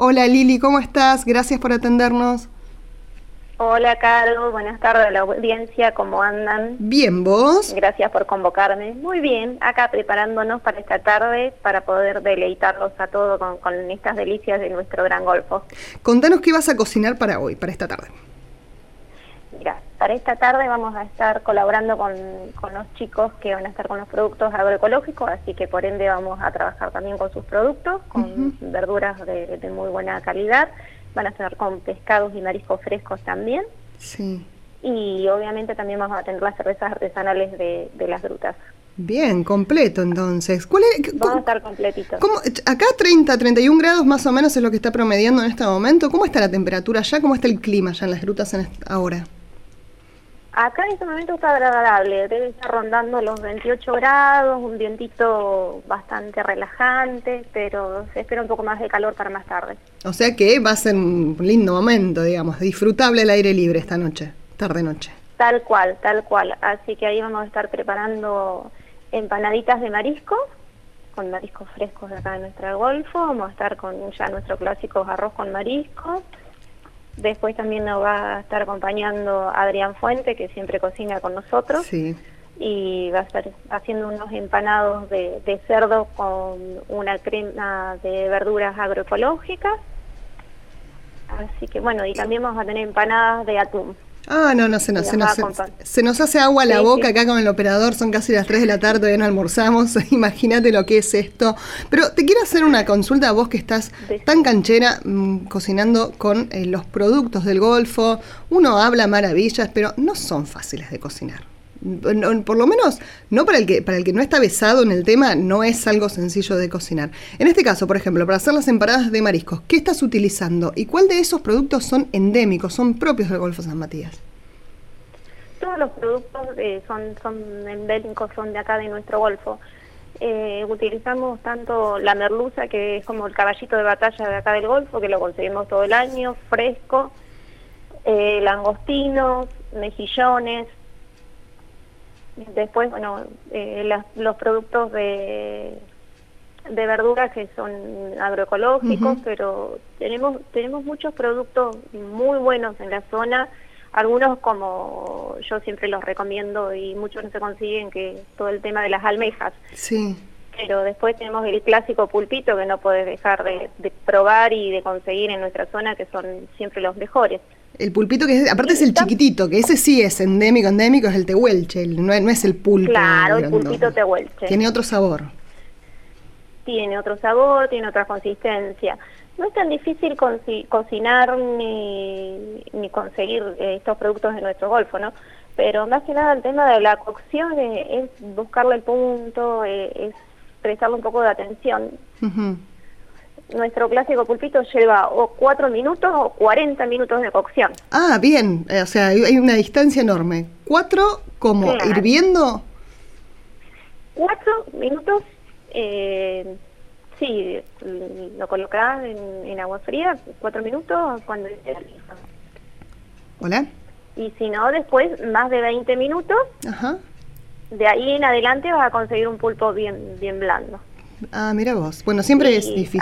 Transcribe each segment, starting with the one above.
Hola Lili, ¿cómo estás? Gracias por atendernos. Hola, Caro. Buenas tardes a la audiencia. ¿Cómo andan? Bien, ¿vos? Gracias por convocarme. Muy bien. Acá preparándonos para esta tarde para poder deleitarlos a todos con estas delicias de nuestro gran golfo. Contanos qué vas a cocinar para hoy, para esta tarde. Mira, para esta tarde vamos a estar colaborando con los chicos que van a estar con los productos agroecológicos, así que por ende vamos a trabajar también con sus productos, con verduras de muy buena calidad. Van a estar con pescados y mariscos frescos también. Sí. Y obviamente también vamos a tener las cervezas artesanales de las grutas. Bien, completo entonces. Vamos a estar completitos. Acá 30, 31 grados más o menos es lo que está promediando en este momento. ¿Cómo está la temperatura allá? ¿Cómo está el clima allá en las grutas ahora? Acá en este momento está agradable, debe estar rondando los 28 grados, un vientito bastante relajante, pero se espera un poco más de calor para más tarde. O sea que va a ser un lindo momento, digamos, disfrutable el aire libre esta noche, tarde-noche. Tal cual, tal cual. Así que ahí vamos a estar preparando empanaditas de marisco, con mariscos frescos de acá de nuestro Golfo. Vamos a estar con ya nuestro clásico arroz con marisco. Después también nos va a estar acompañando Adrián Fuente, que siempre cocina con nosotros. Sí. Y va a estar haciendo unos empanados de cerdo con una crema de verduras agroecológicas. Así que bueno, y también vamos a tener empanadas de atún. Ah, no, se nos hace agua la boca acá con el operador, son casi las 3 de la tarde, todavía no almorzamos, imagínate lo que es esto. Pero te quiero hacer una consulta a vos que estás tan canchera cocinando con los productos del Golfo. Uno habla maravillas, pero no son fáciles de cocinar. Por lo menos, no para el que no está avesado en el tema, no es algo sencillo de cocinar. En este caso, por ejemplo, para hacer las empanadas de mariscos, ¿qué estás utilizando? ¿Y cuál de esos productos son endémicos, son propios del Golfo San Matías? Todos los productos son endémicos, son de acá de nuestro Golfo. Utilizamos tanto la merluza, que es como el caballito de batalla de acá del Golfo, que lo conseguimos todo el año, fresco, langostinos, mejillones. Después, bueno, los productos de verduras que son agroecológicos, pero tenemos muchos productos muy buenos en la zona, algunos como yo siempre los recomiendo y muchos no se consiguen, que todo el tema de las almejas. Sí. Pero después tenemos el clásico pulpito que no podés dejar de probar y de conseguir en nuestra zona, que son siempre los mejores. El pulpito, que aparte es el chiquitito, que ese sí es endémico, es el tehuelche, no es el pulpo. Claro, el pulpito tehuelche. Tiene otro sabor. Tiene otro sabor, tiene otra consistencia. No es tan difícil cocinar ni conseguir estos productos de nuestro Golfo, ¿no? Pero más que nada el tema de la cocción es buscarle el punto, es prestarle un poco de atención. Nuestro clásico pulpito lleva o 4 minutos o 40 minutos de cocción. Ah, bien, o sea, hay una distancia enorme. ¿4 como claro. Hirviendo? 4 minutos, sí, lo colocás en agua fría, 4 minutos cuando esté listo. ¿Hola? Y si no, después más de 20 minutos, de ahí en adelante vas a conseguir un pulpo bien blando. Ah, mira vos. Bueno, siempre es difícil.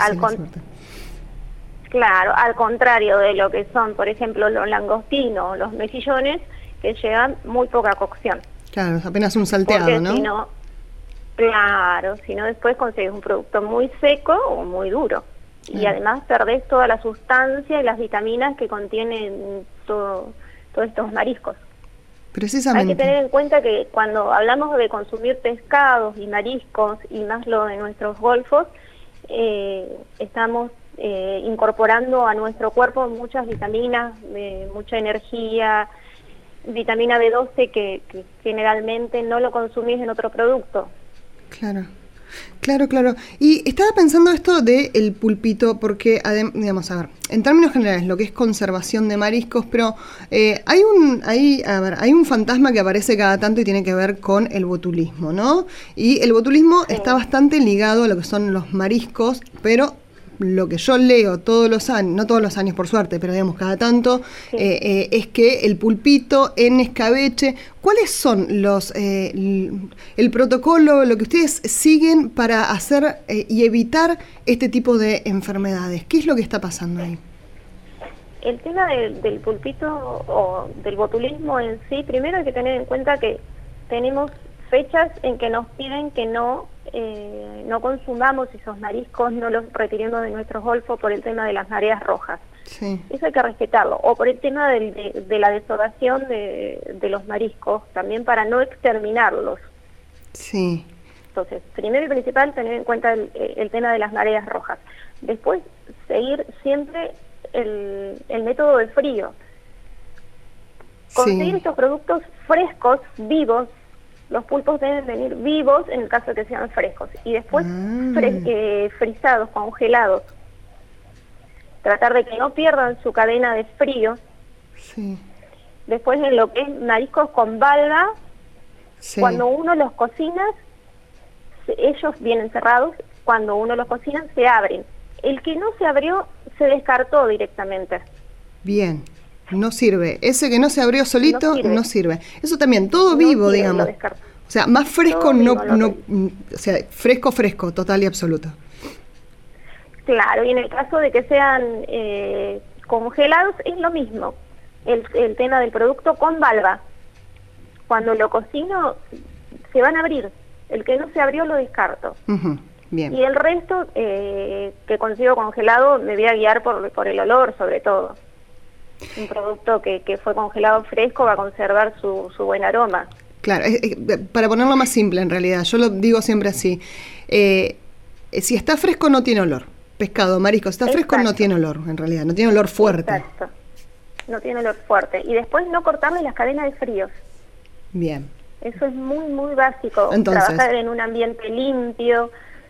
Claro, al contrario de lo que son, por ejemplo, los langostinos, los mejillones, que llevan muy poca cocción. Claro, es apenas un salteado, porque ¿no? Si no, claro, si no después consigues un producto muy seco o muy duro. Y además perdés toda la sustancia y las vitaminas que contienen todos estos mariscos. Precisamente. Hay que tener en cuenta que cuando hablamos de consumir pescados y mariscos, y más lo de nuestros golfos, estamos incorporando a nuestro cuerpo muchas vitaminas, mucha energía, vitamina B12 que generalmente no lo consumís en otro producto. Claro. Y estaba pensando esto del pulpito, porque, digamos, a ver, en términos generales, lo que es conservación de mariscos, pero hay un fantasma que aparece cada tanto y tiene que ver con el botulismo, ¿no? Y el botulismo está bastante ligado a lo que son los mariscos, pero lo que yo leo todos los años, no todos los años por suerte, pero digamos cada tanto, Sí. Es que el pulpito en escabeche, ¿cuáles son el protocolo, lo que ustedes siguen para hacer y evitar este tipo de enfermedades? ¿Qué es lo que está pasando ahí? El tema del pulpito o del botulismo en sí, primero hay que tener en cuenta que tenemos fechas en que nos piden que no consumamos esos mariscos, no los retiremos de nuestros golfos por el tema de las mareas rojas. Sí. Eso hay que respetarlo. O por el tema de la desovación de los mariscos, también para no exterminarlos. Sí. Entonces, primero y principal, tener en cuenta el tema de las mareas rojas. Después, seguir siempre el método de frío. Conseguir estos productos frescos, vivos. Los pulpos deben venir vivos en el caso de que sean frescos. Y después frisados, congelados. Tratar de que no pierdan su cadena de frío. Sí. Después en lo que es mariscos con valva, Sí. cuando uno los cocina, ellos vienen cerrados, cuando uno los cocina se abren. El que no se abrió se descartó directamente. Bien, no sirve. Ese que no se abrió solito no sirve. Eso también, todo No vivo, sirve, digamos. lo descarto. O sea, más fresco Todo no, vivo, no, o sea, fresco, total y absoluto. Claro, y en el caso de que sean congelados es lo mismo. El tema del producto con valva. Cuando lo cocino se van a abrir. El que no se abrió lo descarto. Ujú, bien. Y el resto que consigo congelado me voy a guiar por el olor sobre todo. Un producto que fue congelado fresco va a conservar su buen aroma. Claro, para ponerlo más simple en realidad, yo lo digo siempre así. Si está fresco no tiene olor. Pescado, marisco, si está fresco no tiene olor en realidad, no tiene olor fuerte. Exacto. No tiene olor fuerte. Y después no cortarle las cadenas de fríos. Bien. Eso es muy, muy básico. Entonces, trabajar en un ambiente limpio,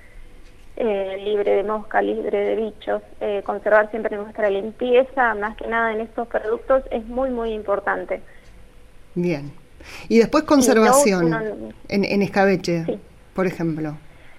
libre de mosca, libre de bichos, conservar siempre nuestra limpieza, más que nada en estos productos, es muy, muy importante. Bien. Y después conservación en escabeche, sí. Por ejemplo.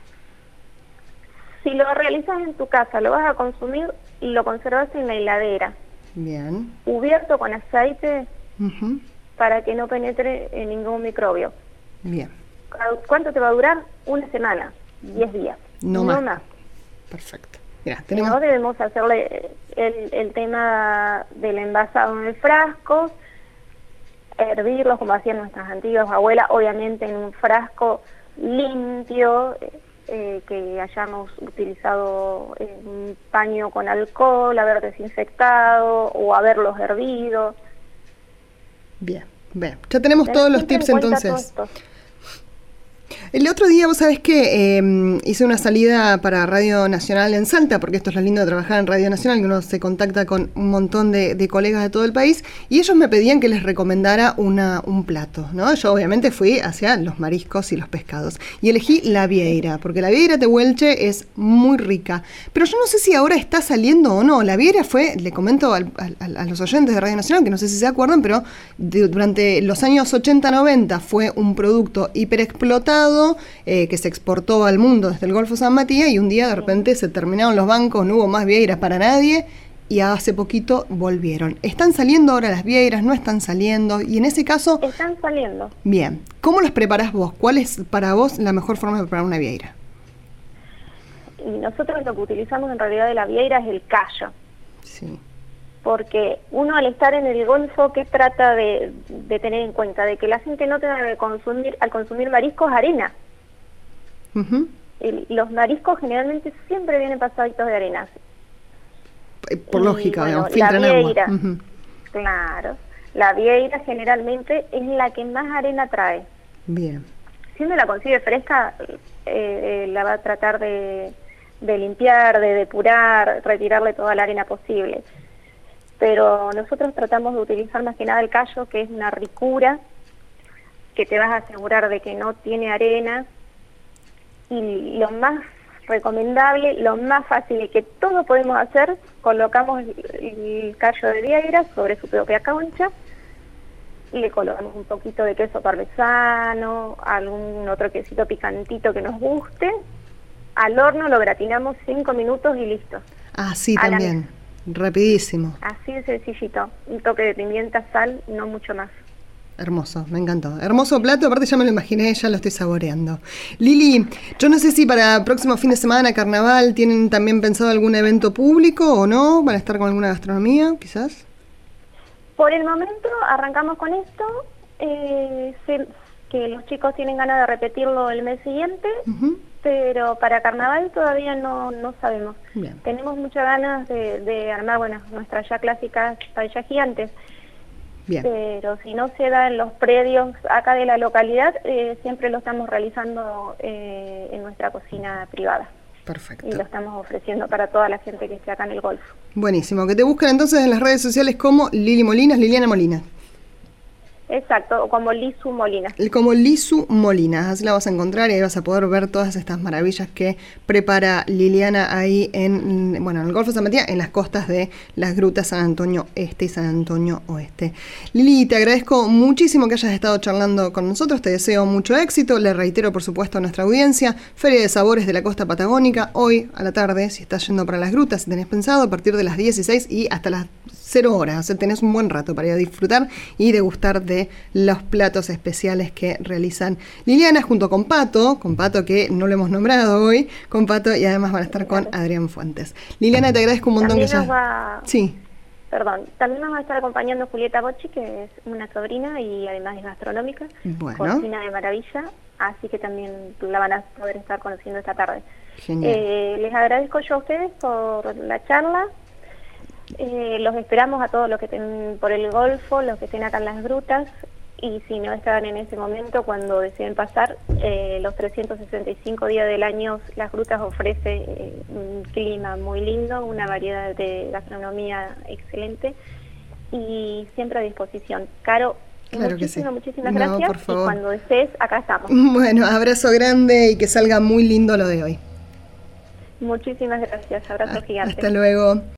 Si lo realizas en tu casa, lo vas a consumir, lo conservas en la heladera. Bien. Cubierto con aceite Uh-huh. para que no penetre en ningún microbio. Bien. ¿Cuánto te va a durar? Una semana, 10 días. No más. Perfecto. Mirá, Si no, debemos hacerle el tema del envasado en el frasco, hervirlos como hacían nuestras antiguas abuelas, obviamente en un frasco limpio, que hayamos utilizado un paño con alcohol, haber desinfectado o haberlos hervido. Bien, ya tenemos todos los tips entonces. El otro día, vos sabés que hice una salida para Radio Nacional en Salta, porque esto es lo lindo de trabajar en Radio Nacional, que uno se contacta con un montón de colegas de todo el país, y ellos me pedían que les recomendara un plato, ¿no? Yo obviamente fui hacia los mariscos y los pescados, y elegí la vieira, porque la vieira tehuelche es muy rica, pero yo no sé si ahora está saliendo o no. La vieira fue, le comento a los oyentes de Radio Nacional, que no sé si se acuerdan, pero durante los años 80-90 fue un producto hiperexplotado, que se exportó al mundo desde el Golfo San Matías, y un día de repente se terminaron los bancos, no hubo más vieiras para nadie, y hace poquito volvieron. ¿Están saliendo ahora las vieiras? ¿No están saliendo? Y en ese caso... Están saliendo. Bien. ¿Cómo las preparás vos? ¿Cuál es para vos la mejor forma de preparar una vieira? Y nosotros lo que utilizamos en realidad de la vieira es el callo. Sí. Porque uno al estar en el Golfo, ¿qué trata de tener en cuenta? De que la gente no tenga que consumir, al consumir mariscos, arena. Uh-huh. Los mariscos generalmente siempre vienen pasaditos de arena. Por lógica, bueno, filtran agua. Uh-huh. Claro. La vieira generalmente es la que más arena trae. Bien. Si uno la consigue fresca, la va a tratar de limpiar, de depurar, retirarle toda la arena posible. Pero nosotros tratamos de utilizar más que nada el callo, que es una ricura, que te vas a asegurar de que no tiene arena. Y lo más recomendable, lo más fácil y que todos podemos hacer, colocamos el callo de vieira sobre su propia concha y le colocamos un poquito de queso parmesano, algún otro quesito picantito que nos guste. Al horno lo gratinamos 5 minutos y listo. Ah, sí, también. Rapidísimo. Así de sencillito. Un toque de pimienta, sal, no mucho más. Hermoso, me encantó. Hermoso plato, aparte ya me lo imaginé, ya lo estoy saboreando. Lili, yo no sé si para próximo fin de semana, carnaval, ¿tienen también pensado algún evento público o no? ¿Van a estar con alguna gastronomía, quizás? Por el momento arrancamos con esto, que los chicos tienen ganas de repetirlo el mes siguiente, pero para carnaval todavía no sabemos. Bien. Tenemos muchas ganas de armar, nuestras ya clásicas paellas gigantes. Bien. Pero si no se da en los predios acá de la localidad, siempre lo estamos realizando en nuestra cocina privada. Perfecto. Y lo estamos ofreciendo para toda la gente que esté acá en el Golfo. Buenísimo. Que te busquen entonces en las redes sociales como Lili Molinas, Liliana Molinas. Exacto, como Lisu Molinas. Como Lisu Molinas, así la vas a encontrar y ahí vas a poder ver todas estas maravillas que prepara Liliana ahí en el Golfo San Matías, en las costas de las grutas San Antonio Este y San Antonio Oeste. Lili, te agradezco muchísimo que hayas estado charlando con nosotros, te deseo mucho éxito, le reitero por supuesto a nuestra audiencia, Feria de Sabores de la Costa Patagónica, hoy a la tarde, si estás yendo para las grutas, si tenés pensado, a partir de las 16 y hasta las 0 horas, o sea, tenés un buen rato para ir a disfrutar y degustar de los platos especiales que realizan Liliana junto con Pato que no lo hemos nombrado hoy, con Pato, y además van a estar con Adrián Fuentes. Liliana, te agradezco un montón Sí. Perdón, también nos va a estar acompañando Julieta Bocci, que es una sobrina y además es gastronómica, cocina de maravilla, así que también la van a poder estar conociendo esta tarde. Genial. Les agradezco yo a ustedes por la charla. Los esperamos a todos los que estén por el Golfo, los que estén acá en las grutas, y si no están en ese momento, cuando deseen pasar, los 365 días del año, las grutas ofrece un clima muy lindo, una variedad de gastronomía excelente y siempre a disposición. Caro, claro muchísimas gracias, por favor. Y cuando desees, acá estamos. Bueno, abrazo grande y que salga muy lindo lo de hoy. Muchísimas gracias, abrazo gigante. Hasta luego.